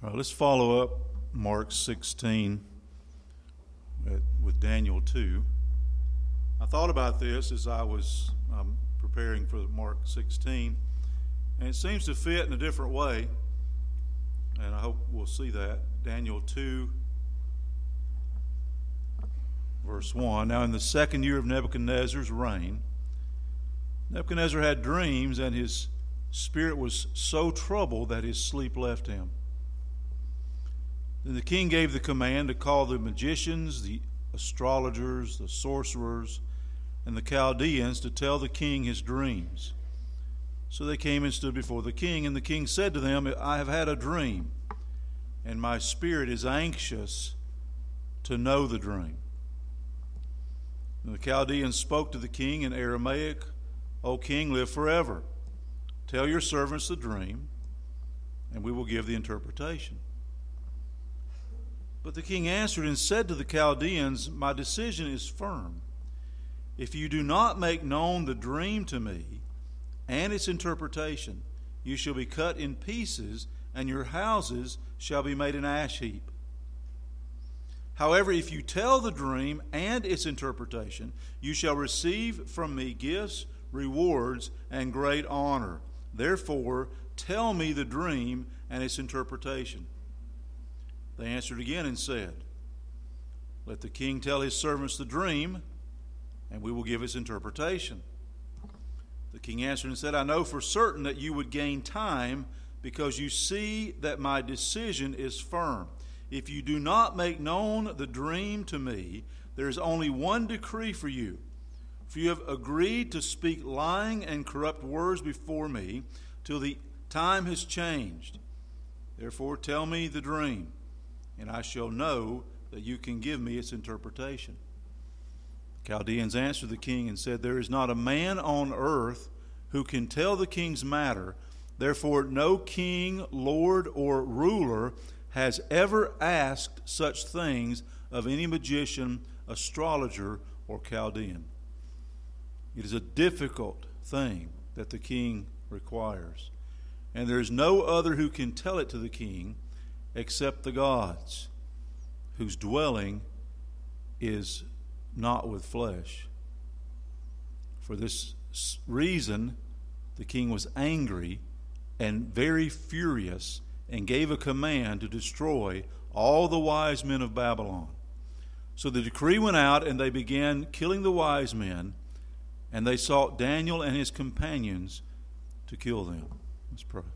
Let's follow up Mark 16 with Daniel 2. I thought about this as I was preparing for Mark 16, and it seems to fit in a different way, and I hope we'll see that. Daniel 2, verse 1. Now in the second year of Nebuchadnezzar's reign, Nebuchadnezzar had dreams, and his spirit was so troubled that his sleep left him. Then the king gave the command to call the magicians, the astrologers, the sorcerers, and the Chaldeans to tell the king his dreams. So they came and stood before the king, and the king said to them, I have had a dream, and my spirit is anxious to know the dream. And the Chaldeans spoke to the king in Aramaic, O king, live forever. Tell your servants the dream, and we will give the interpretation. But the king answered and said to the Chaldeans, my decision is firm. If you do not make known the dream to me and its interpretation, you shall be cut in pieces, and your houses shall be made an ash heap. However, if you tell the dream and its interpretation, you shall receive from me gifts, rewards, and great honor. Therefore, tell me the dream and its interpretation. They answered again and said, let the king tell his servants the dream, and we will give its interpretation. The king answered and said, I know for certain that you would gain time, because you see that my decision is firm. If you do not make known the dream to me, there is only one decree for you. For you have agreed to speak lying and corrupt words before me till the time has changed. Therefore tell me the dream, and I shall know that you can give me its interpretation. The Chaldeans answered the king and said, there is not a man on earth who can tell the king's matter. Therefore no king, lord, or ruler has ever asked such things of any magician, astrologer, or Chaldean. It is a difficult thing that the king requires, and there is no other who can tell it to the king except the gods, whose dwelling is not with flesh. For this reason, the king was angry and very furious, and gave a command to destroy all the wise men of Babylon. So the decree went out, and they began killing the wise men, and they sought Daniel and his companions to kill them. Let's pray.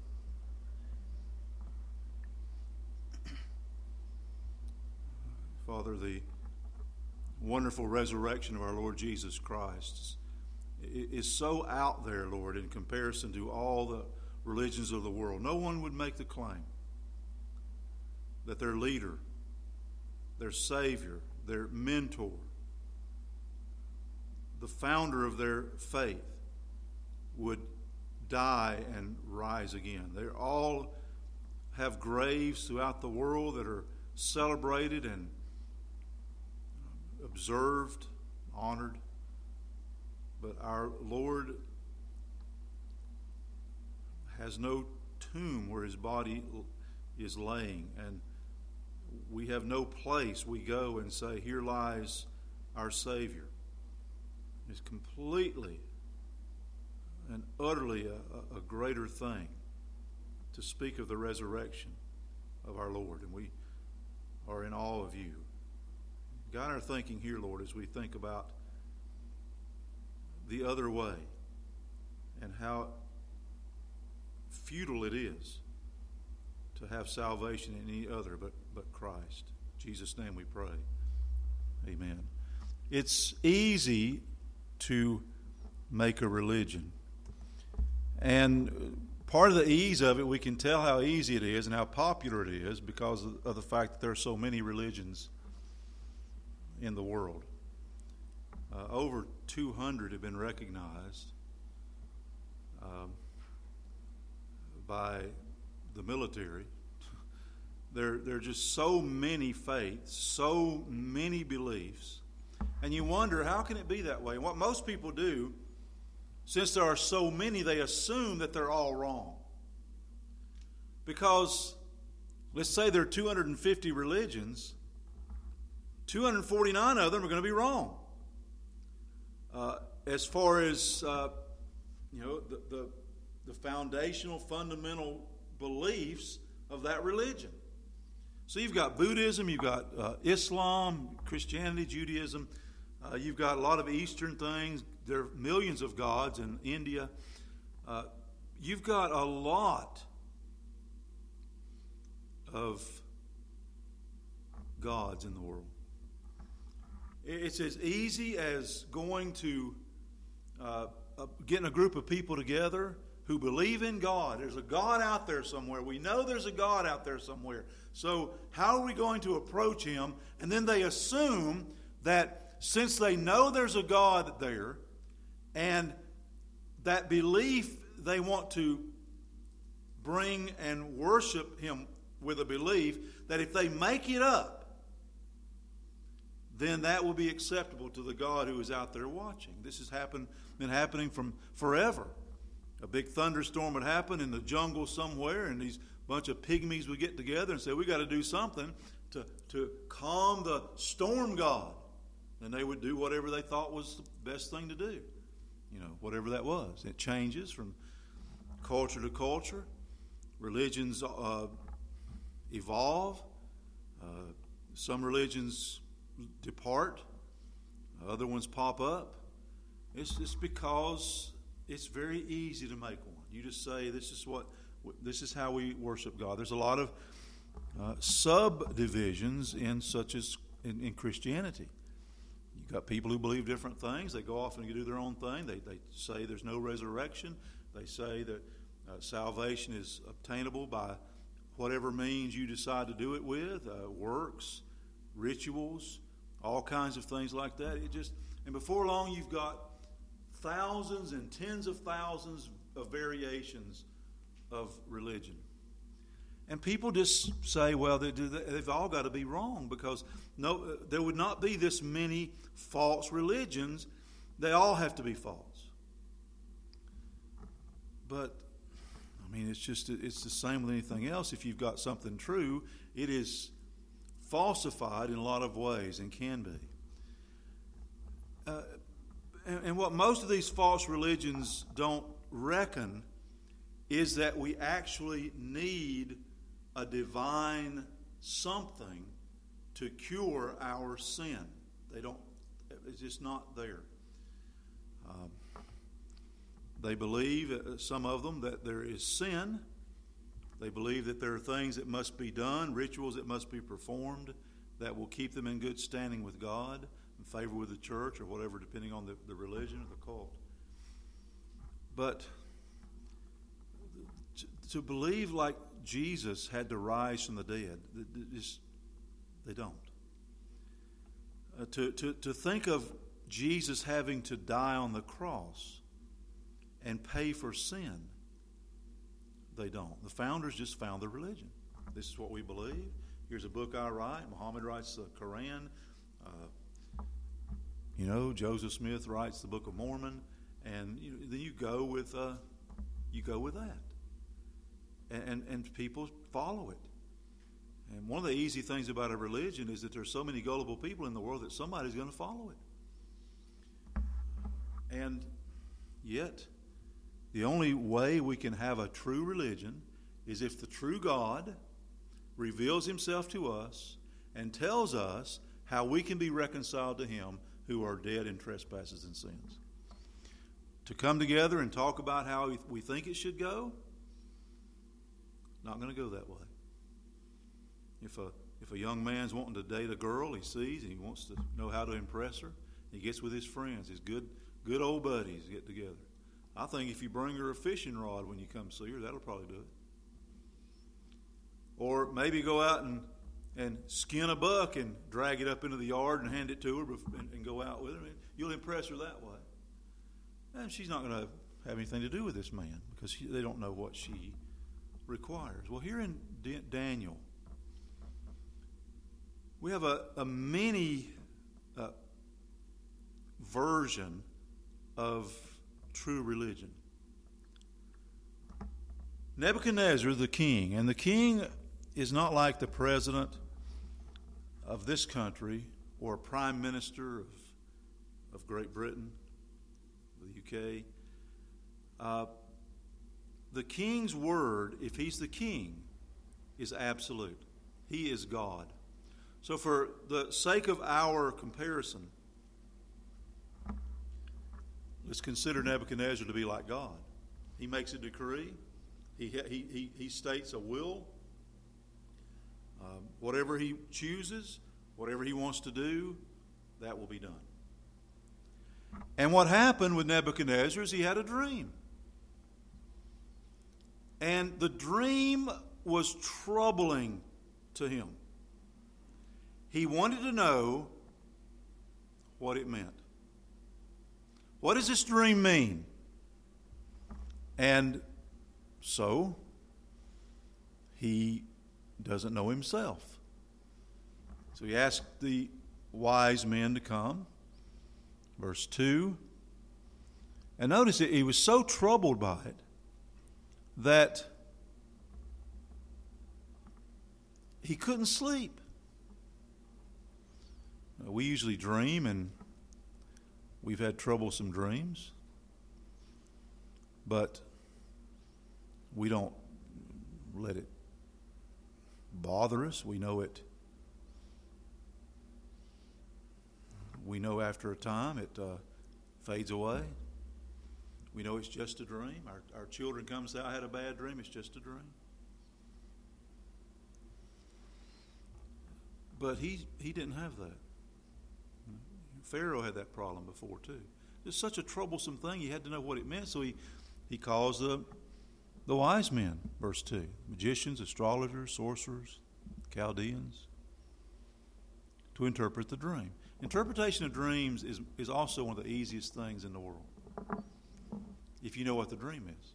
Father, the wonderful resurrection of our Lord Jesus Christ is so out there, Lord, in comparison to all the religions of the world. No one would make the claim that their leader, their Savior, their mentor, the founder of their faith would die and rise again. They all have graves throughout the world that are celebrated and observed, honored. But our Lord has no tomb where his body is laying, and we have no place we go and say, here lies our Savior. It's completely and utterly a greater thing to speak of the resurrection of our Lord, and we are in awe of you. Guide our thinking here, Lord, as we think about the other way and how futile it is to have salvation in any other but Christ. In Jesus' name we pray. Amen. It's easy to make a religion. And part of the ease of it, we can tell how easy it is and how popular it is because of the fact that there are so many religions in the world. Over 200 have been recognized by the military. There are just so many faiths, so many beliefs. And you wonder, how can it be that way? And what most people do, since there are so many, they assume that they're all wrong. Because let's say there are 250 religions, 249 of them are going to be wrong. As far as the foundational, fundamental beliefs of that religion. So you've got Buddhism, you've got Islam, Christianity, Judaism. You've got a lot of Eastern things. There are millions of gods in India. You've got a lot of gods in the world. It's as easy as going to getting a group of people together who believe in God. There's a God out there somewhere. We know there's a God out there somewhere. So how are we going to approach Him? And then they assume that since they know there's a God there, and that belief they want to bring and worship Him with a belief, that if they make it up, then that will be acceptable to the God who is out there watching. This has been happening from forever. A big thunderstorm would happen in the jungle somewhere, and these bunch of pygmies would get together and say, we got to do something to calm the storm god. And they would do whatever they thought was the best thing to do. Whatever that was. It changes from culture to culture. Religions evolve. Some religions depart. Other ones pop up. It's just because it's very easy to make one. You just say, this is how we worship God. There's a lot of subdivisions in Christianity. You've got people who believe different things. They go off and do their own thing. They say there's no resurrection. They say that salvation is obtainable by whatever means you decide to do it with, works, rituals, all kinds of things like that. And before long, you've got thousands and tens of thousands of variations of religion. And people just say, well, they've all got to be wrong, because there would not be this many false religions. They all have to be false. But, it's the same with anything else. If you've got something true, it is falsified in a lot of ways, and can be. And what most of these false religions don't reckon is that we actually need a divine something to cure our sin. It's just not there. They believe, some of them, that there is sin. They believe that there are things that must be done, rituals that must be performed, that will keep them in good standing with God, in favor with the church, or whatever, depending on the religion or the cult. But to believe like Jesus had to rise from the dead, they don't. To think of Jesus having to die on the cross and pay for sin, they don't. The founders just found the religion. This is what we believe. Here's a book I write. Muhammad writes the Quran. Joseph Smith writes the Book of Mormon, and then you go with that, and people follow it. And one of the easy things about a religion is that there's so many gullible people in the world that somebody's going to follow it. And yet, the only way we can have a true religion is if the true God reveals Himself to us and tells us how we can be reconciled to Him who are dead in trespasses and sins. To come together and talk about how we think it should go, not going to go that way. If a young man's wanting to date a girl he sees and he wants to know how to impress her, he gets with his friends, his good old buddies get together. I think if you bring her a fishing rod when you come see her, that'll probably do it. Or maybe go out and skin a buck and drag it up into the yard and hand it to her and go out with her. You'll impress her that way. And she's not going to have anything to do with this man because they don't know what she requires. Well, here in Daniel, we have a mini version of true religion. Nebuchadnezzar, the king, and the king is not like the president of this country or a prime minister of Great Britain, the UK. The king's word, if he's the king, is absolute. He is God. So for the sake of our comparison, let's consider Nebuchadnezzar to be like God. He makes a decree. He states a will. Whatever he chooses, whatever he wants to do, that will be done. And what happened with Nebuchadnezzar is he had a dream. And the dream was troubling to him. He wanted to know what it meant. What does this dream mean? And so, he doesn't know himself. So he asked the wise men to come. Verse 2. And notice he was so troubled by it that he couldn't sleep. We usually dream, and we've had troublesome dreams, but we don't let it bother us. We know it. We know after a time it fades away. We know it's just a dream. Our children come and say, I had a bad dream. It's just a dream. But he didn't have that. Pharaoh had that problem before too. It's such a troublesome thing. He had to know what it meant. So he calls the wise men, verse 2. Magicians, astrologers, sorcerers, Chaldeans, to interpret the dream. Interpretation of dreams is also one of the easiest things in the world, if you know what the dream is.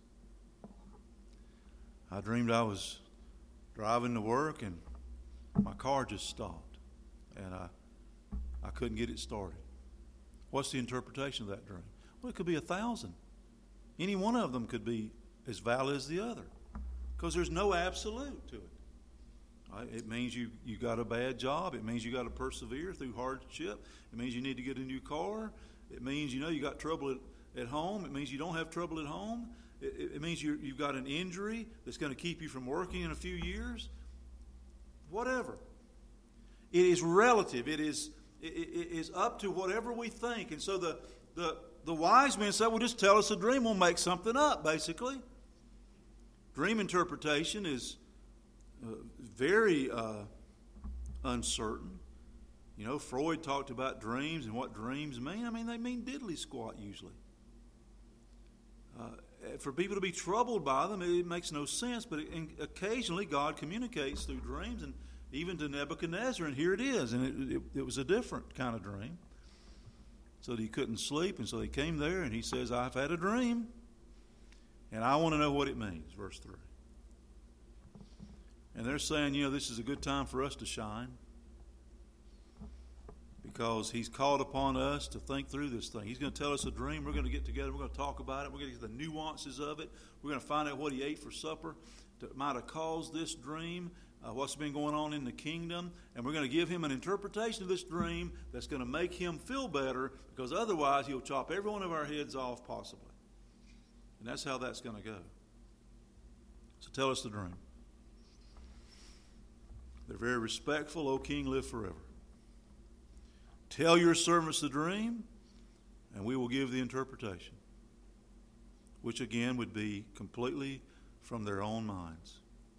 I dreamed I was driving to work and my car just stopped and I couldn't get it started. What's the interpretation of that dream? Well, it could be 1,000. Any one of them could be as valid as the other, because there's no absolute to it. It means you got a bad job. It means you got to persevere through hardship. It means you need to get a new car. It means you got trouble at home. It means you don't have trouble at home. It means you've got an injury that's going to keep you from working in a few years. Whatever. It is relative. It is up to whatever we think. And so the wise men said, well, just tell us a dream. We'll make something up, basically. Dream interpretation is very uncertain. Freud talked about dreams and what dreams mean. I mean, they mean diddly squat usually. For people to be troubled by them, it makes no sense. But occasionally God communicates through dreams, and even to Nebuchadnezzar, and here it is. And it was a different kind of dream. So that he couldn't sleep, and so he came there, and he says, I've had a dream, and I want to know what it means. Verse 3. And they're saying, this is a good time for us to shine, because he's called upon us to think through this thing. He's going to tell us a dream. We're going to get together. We're going to talk about it. We're going to get the nuances of it. We're going to find out what he ate for supper that might have caused this dream, what's been going on in the kingdom. And we're going to give him an interpretation of this dream that's going to make him feel better, because otherwise he'll chop every one of our heads off possibly. And that's how that's going to go. So tell us the dream. They're very respectful. O king, live forever. Tell your servants the dream, and we will give the interpretation, which again would be completely from their own minds.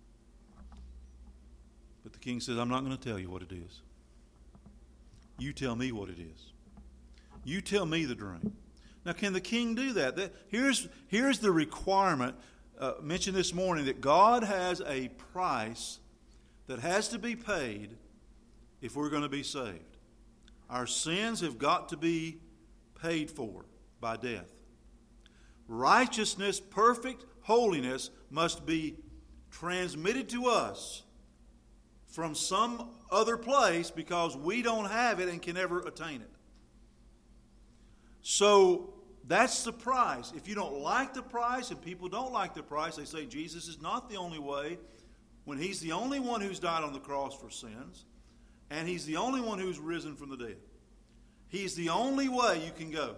But the king says, I'm not going to tell you what it is. You tell me what it is. You tell me the dream. Now, can the king do that? Here's the requirement mentioned this morning, that God has a price that has to be paid if we're going to be saved. Our sins have got to be paid for by death. Righteousness, perfect holiness, must be transmitted to us from some other place, because we don't have it and can never attain it. So that's the price. If you don't like the price, and people don't like the price, they say Jesus is not the only way, when he's the only one who's died on the cross for sins, and he's the only one who's risen from the dead. He's the only way you can go.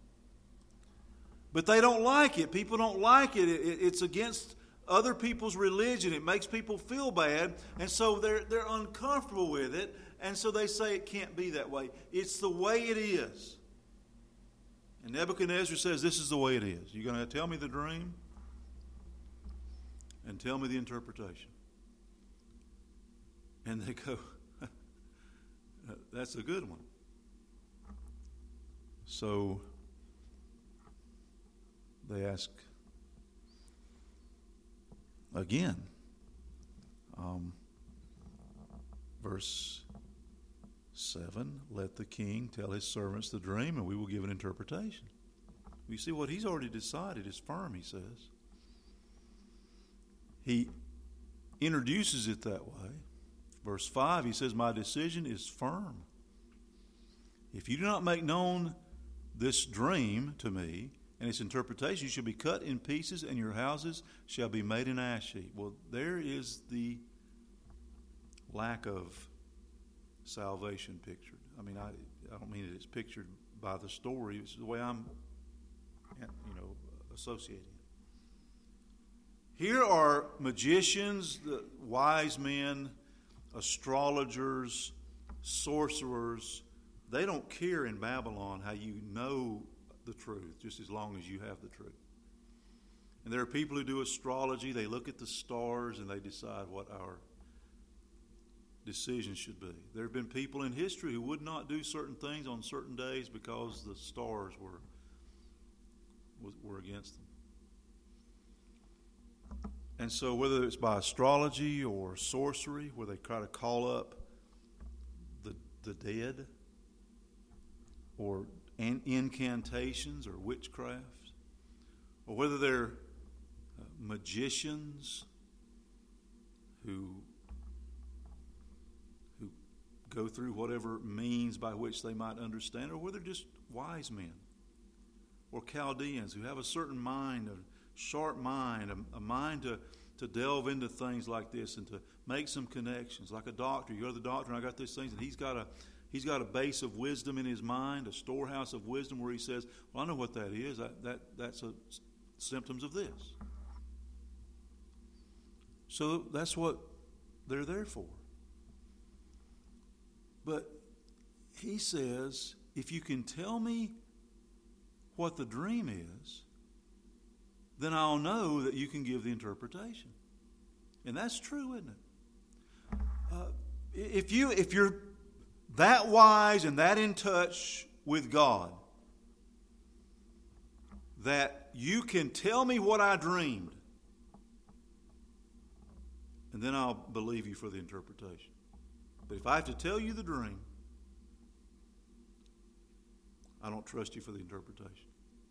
But they don't like it. People don't like it. It's against other people's religion. It makes people feel bad, and so they're uncomfortable with it, and so they say it can't be that way. It's the way it is. And Nebuchadnezzar says, this is the way it is. You're going to tell me the dream and tell me the interpretation. And they go, that's a good one. So they ask again. Verse 7, let the king tell his servants the dream, and we will give an interpretation. You see, what he's already decided is firm, he says. He introduces it that way. Verse 5, he says, my decision is firm. If you do not make known this dream to me and its interpretation, you shall be cut in pieces, and your houses shall be made an ash heap. Well, there is the lack of salvation pictured. I mean, I don't mean that it's pictured by the story. It's the way I'm, associating it. Here are magicians, wise men, astrologers, sorcerers. They don't care in Babylon how you know the truth, just as long as you have the truth. And there are people who do astrology. They look at the stars and they decide what our decisions should be. There have been people in history who would not do certain things on certain days because the stars were against them. And so whether it's by astrology or sorcery, where they try to call up the dead, or incantations or witchcraft, or whether they're magicians who go through whatever means by which they might understand, or whether just wise men or Chaldeans who have a certain mind, a sharp mind, a mind to delve into things like this and to make some connections. Like a doctor, you go to the doctor and I got these things, and he's got a base of wisdom in his mind, a storehouse of wisdom where he says, well, I know what that is. That's symptoms of this. So that's what they're there for. But he says, if you can tell me what the dream is, then I'll know that you can give the interpretation. And that's true, isn't it? If you're that wise and that in touch with God, that you can tell me what I dreamed, and then I'll believe you for the interpretation. But if I have to tell you the dream, I don't trust you for the interpretation.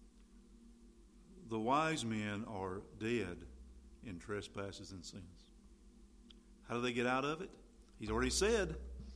The wise men are dead in trespasses and sins. How do they get out of it? He's already said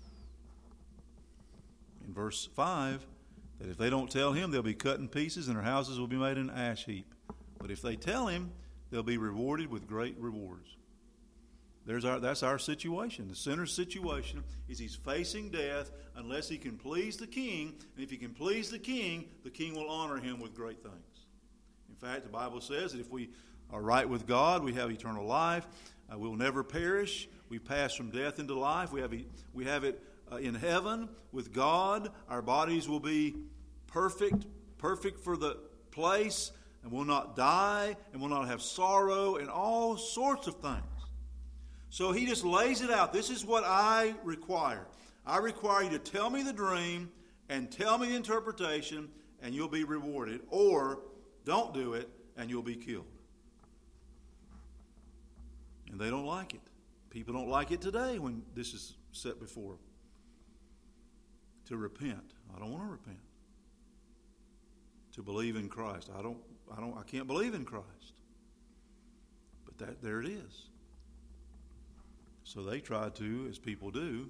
in verse 5 that if they don't tell him, they'll be cut in pieces and their houses will be made an ash heap. But if they tell him, they'll be rewarded with great rewards. That's our situation. The sinner's situation is he's facing death unless he can please the king. And if he can please the king will honor him with great things. In fact, the Bible says that if we are right with God, we have eternal life. We'll never perish. We pass from death into life. We have it in heaven with God. Our bodies will be perfect for the place, and will not die, and will not have sorrow, and all sorts of things. So he just lays it out. This is what I require. I require you to tell me the dream and tell me the interpretation, and you'll be rewarded. Or don't do it, and you'll be killed. And they don't like it. People don't like it today when this is set before them. To repent. I don't want to repent. To believe in Christ. I can't believe in Christ. But there it is. So they try to, as people do,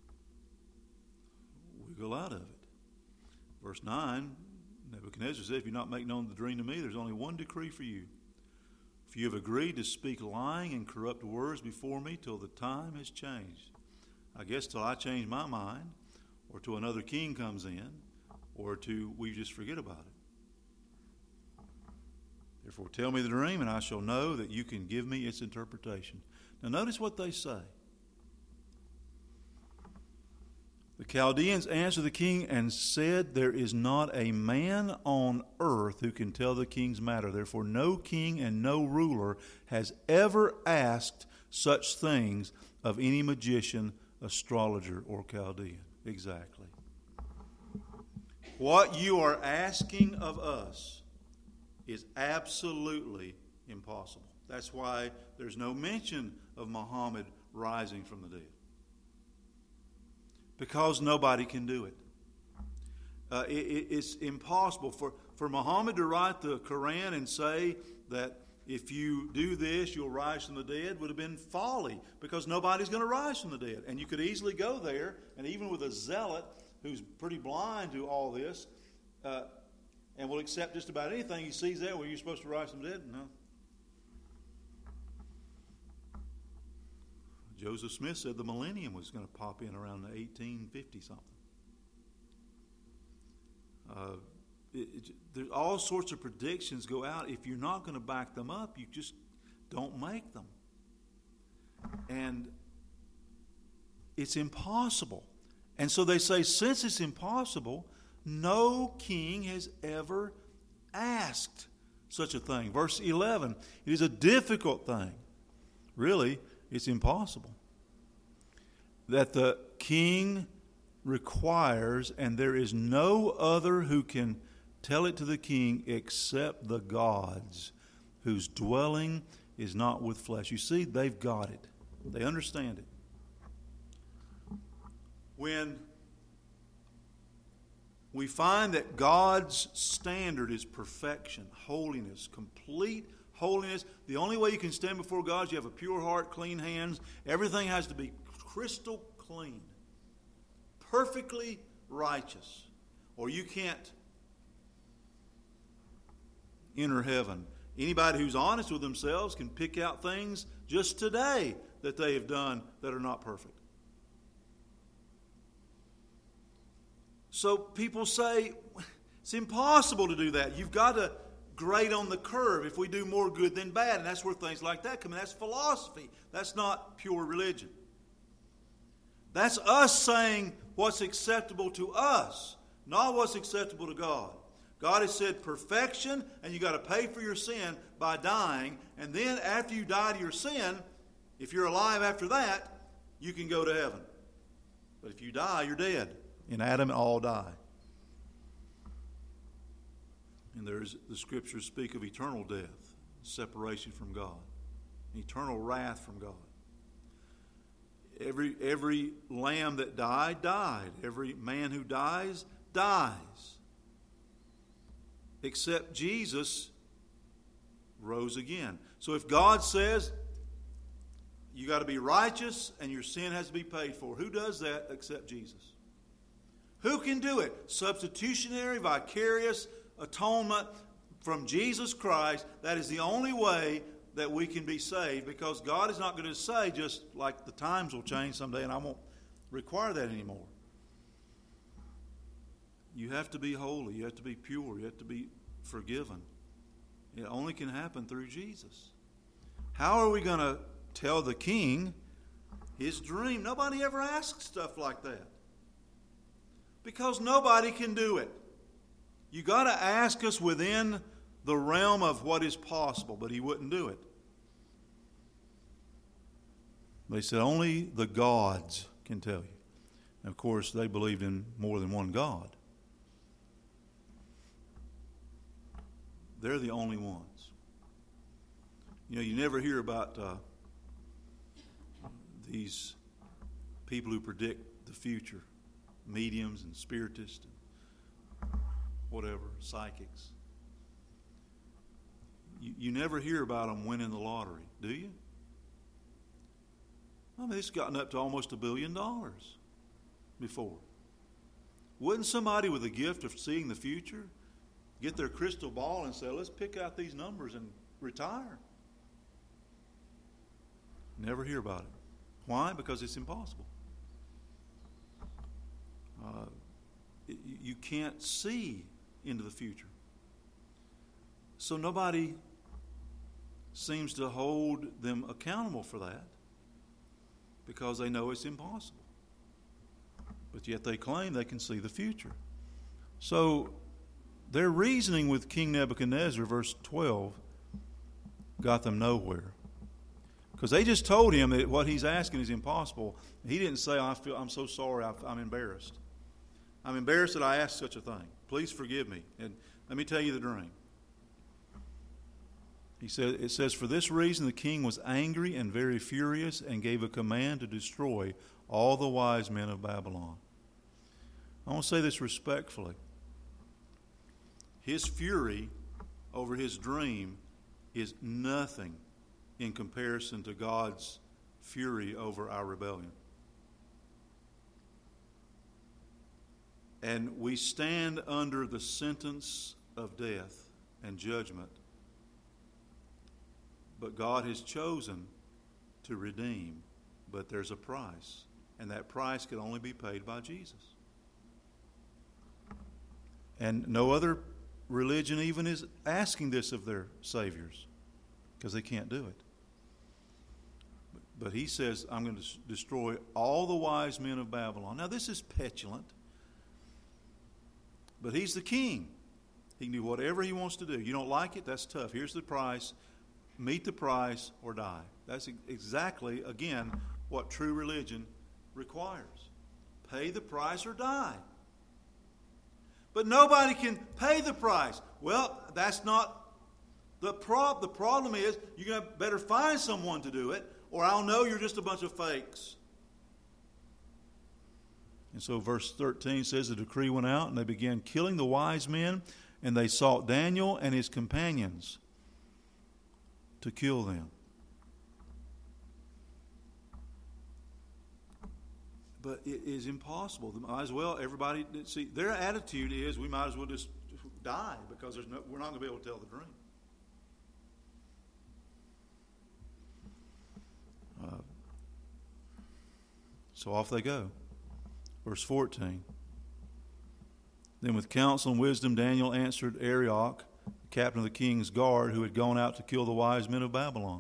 wiggle out of it. Verse 9, Nebuchadnezzar said, if you not make known the dream to me, there's only one decree for you. If you have agreed to speak lying and corrupt words before me till the time has changed, I guess till I change my mind, or till another king comes in, or till we just forget about it. Therefore tell me the dream, and I shall know that you can give me its interpretation. Now notice what they say. The Chaldeans answered the king and said, there is not a man on earth who can tell the king's matter. Therefore no king and no ruler has ever asked such things of any magician, astrologer, or Chaldean. Exactly. What you are asking of us is absolutely impossible. That's why there's no mention of Muhammad rising from the dead. Because nobody can do it. It's impossible for Muhammad to write the Quran and say that if you do this, you'll rise from the dead would have been folly, because nobody's going to rise from the dead. And you could easily go there, and even with a zealot who's pretty blind to all this, and will accept just about anything he sees there, well, you're supposed to rise from the dead? No. Joseph Smith said the millennium was going to pop in around 1850-something. There's all sorts of predictions go out. If you're not going to back them up, you just don't make them. And it's impossible. And so they say, since it's impossible, no king has ever asked such a thing. Verse 11, it is a difficult thing. Really, it's impossible. That the king requires, and there is no other who can tell it to the king except the gods, whose dwelling is not with flesh. You see, they've got it. They understand it. When we find that God's standard is perfection, holiness, complete holiness. The only way you can stand before God is you have a pure heart, clean hands. Everything has to be crystal clean, perfectly righteous, or you can't enter heaven. Anybody who's honest with themselves can pick out things just today that they have done that are not perfect. So people say, it's impossible to do that. You've got to grade on the curve if we do more good than bad. And that's where things like that come in. That's philosophy. That's not pure religion. That's us saying what's acceptable to us, not what's acceptable to God. God has said perfection, and you got to pay for your sin by dying. And then after you die to your sin, if you're alive after that, you can go to heaven. But if you die, you're dead. In Adam, all die. And the scriptures speak of eternal death, separation from God, eternal wrath from God. Every lamb that died, died. Every man who dies, dies. Except Jesus rose again. So if God says you got to be righteous and your sin has to be paid for, who does that except Jesus? Who can do it? Substitutionary, vicarious atonement from Jesus Christ. That is the only way that we can be saved, because God is not going to say just like the times will change someday and I won't require that anymore. You have to be holy. You have to be pure. You have to be forgiven. It only can happen through Jesus. How are we going to tell the king his dream? Nobody ever asks stuff like that, because nobody can do it. You got to ask us within the realm of what is possible, but he wouldn't do it. They said only the gods can tell you. And of course, they believed in more than one God. They're the only ones. You know, you never hear about these people who predict the future, mediums and spiritists, and whatever, psychics. You never hear about them winning the lottery, do you? I mean, it's gotten up to almost $1 billion before. Wouldn't somebody with a gift of seeing the future get their crystal ball and say, let's pick out these numbers and retire? Never hear about it. Why? Because it's impossible. You can't see into the future. So nobody seems to hold them accountable for that because they know it's impossible. But yet they claim they can see the future. So their reasoning with King Nebuchadnezzar, verse 12, got them nowhere. Because they just told him that what he's asking is impossible. He didn't say, I'm so sorry, I'm embarrassed. I'm embarrassed that I asked such a thing. Please forgive me. And let me tell you the dream. It says, for this reason the king was angry and very furious and gave a command to destroy all the wise men of Babylon. I want to say this respectfully. His fury over his dream is nothing in comparison to God's fury over our rebellion. And we stand under the sentence of death and judgment. But God has chosen to redeem. But there's a price. And that price can only be paid by Jesus. And no other religion even is asking this of their saviors. Because they can't do it. But he says, I'm going to destroy all the wise men of Babylon. Now this is petulant. But he's the king. He can do whatever he wants to do. You don't like it? That's tough. Here's the price. Meet the price or die. That's exactly, again, what true religion requires. Pay the price or die. But nobody can pay the price. Well, that's not the problem. The problem is you're going to better find someone to do it, or I'll know you're just a bunch of fakes. And so verse 13 says the decree went out and they began killing the wise men, and they sought Daniel and his companions to kill them. But it is impossible. Might as well everybody see their attitude is we might as well just die because we're not going to be able to tell the dream. So off they go. Verse 14. Then with counsel and wisdom Daniel answered Arioch, the captain of the king's guard, who had gone out to kill the wise men of Babylon.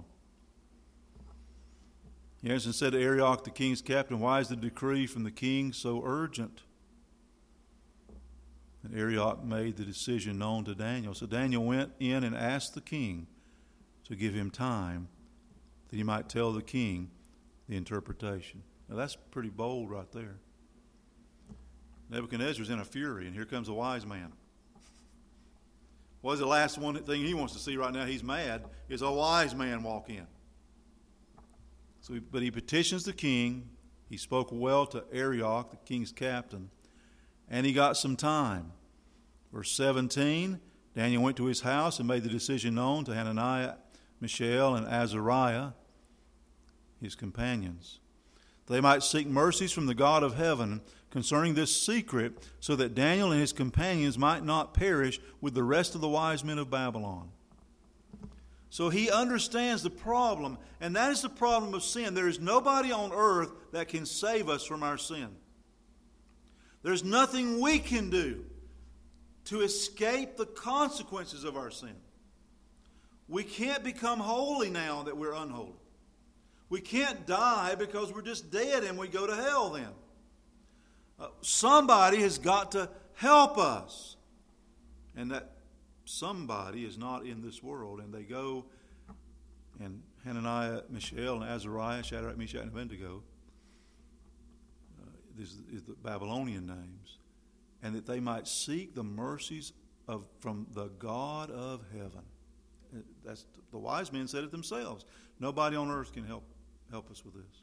He answered and said to Arioch, the king's captain, why is the decree from the king so urgent? And Arioch made the decision known to Daniel. So Daniel went in and asked the king to give him time that he might tell the king the interpretation. Now that's pretty bold right there. Nebuchadnezzar's in a fury, and here comes a wise man. What is the last thing he wants to see right now? He's mad. Is a wise man walk in. But he petitions the king. He spoke well to Arioch, the king's captain, and he got some time. Verse 17, Daniel went to his house and made the decision known to Hananiah, Mishael, and Azariah, his companions. They might seek mercies from the God of heaven concerning this secret, so that Daniel and his companions might not perish with the rest of the wise men of Babylon. So he understands the problem, and that is the problem of sin. There is nobody on earth that can save us from our sin. There's nothing we can do to escape the consequences of our sin. We can't become holy now that we're unholy. We can't die because we're just dead and we go to hell then. Somebody has got to help us. And that somebody is not in this world. And they go, and Hananiah, Mishael, and Azariah, Shadrach, Meshach, and Abednego, these are the Babylonian names, and that they might seek the mercies from the God of heaven. That's the wise men said it themselves. Nobody on earth can help us with this.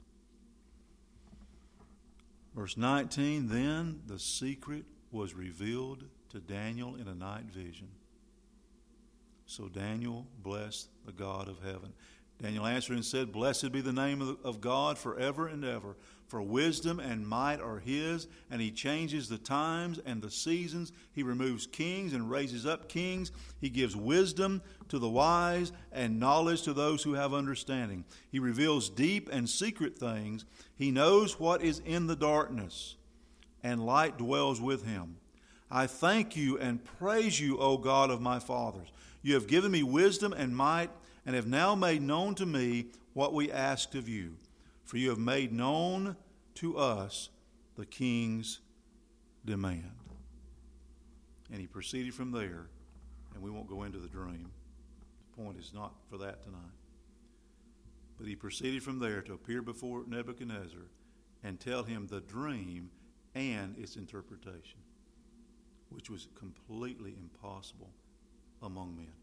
Verse 19, then the secret was revealed to Daniel in a night vision. So Daniel blessed the God of heaven. Daniel answered and said, Blessed be the name of God forever and ever. For wisdom and might are his, and he changes the times and the seasons. He removes kings and raises up kings. He gives wisdom to the wise and knowledge to those who have understanding. He reveals deep and secret things. He knows what is in the darkness, and light dwells with him. I thank you and praise you, O God of my fathers. You have given me wisdom and might, and have now made known to me what we asked of you. For you have made known to us the king's demand. And he proceeded from there, and we won't go into the dream. The point is not for that tonight. But he proceeded from there to appear before Nebuchadnezzar and tell him the dream and its interpretation, which was completely impossible among men.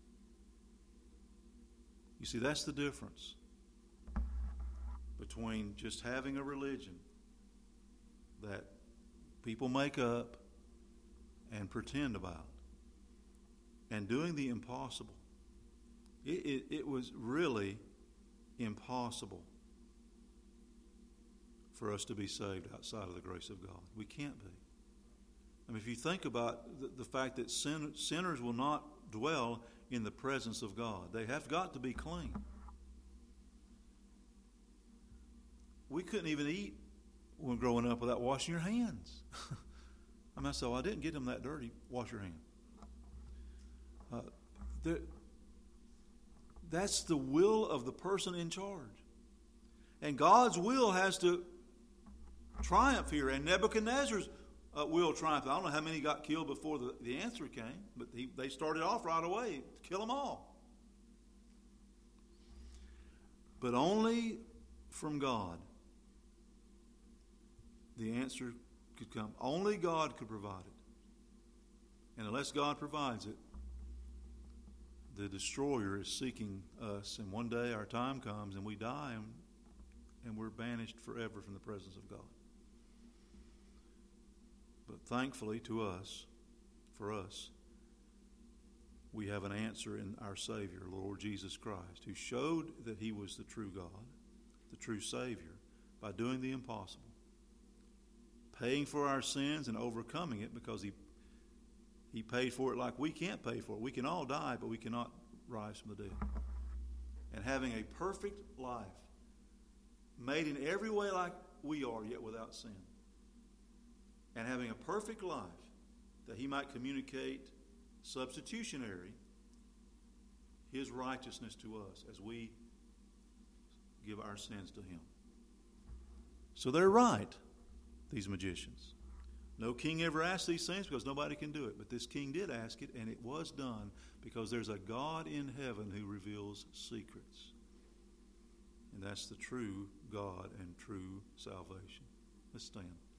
You see, that's the difference between just having a religion that people make up and pretend about and doing the impossible. It was really impossible for us to be saved outside of the grace of God. We can't be. I mean, if you think about the fact that sinners will not dwell in the presence of God, they have got to be clean. We couldn't even eat when growing up without washing your hands. I mean, so I didn't get them that dirty. Wash your hand. That's the will of the person in charge. And God's will has to triumph here. And Nebuchadnezzar's will triumph. I don't know how many got killed before the answer came, but they started off right away to kill them all. But only from God the answer could come. Only God could provide it. And unless God provides it, the destroyer is seeking us. And one day our time comes and we die and we're banished forever from the presence of God. But thankfully to us, for us, we have an answer in our Savior, Lord Jesus Christ, who showed that he was the true God, the true Savior, by doing the impossible. Paying for our sins and overcoming it, because he paid for it like we can't pay for it. We can all die, but we cannot rise from the dead. And having a perfect life, made in every way like we are, yet without sin. And having a perfect life, that he might communicate substitutionary his righteousness to us as we give our sins to him. So they're right, these magicians. No king ever asked these things because nobody can do it. But this king did ask it, and it was done because there's a God in heaven who reveals secrets. And that's the true God and true salvation. Let's stand.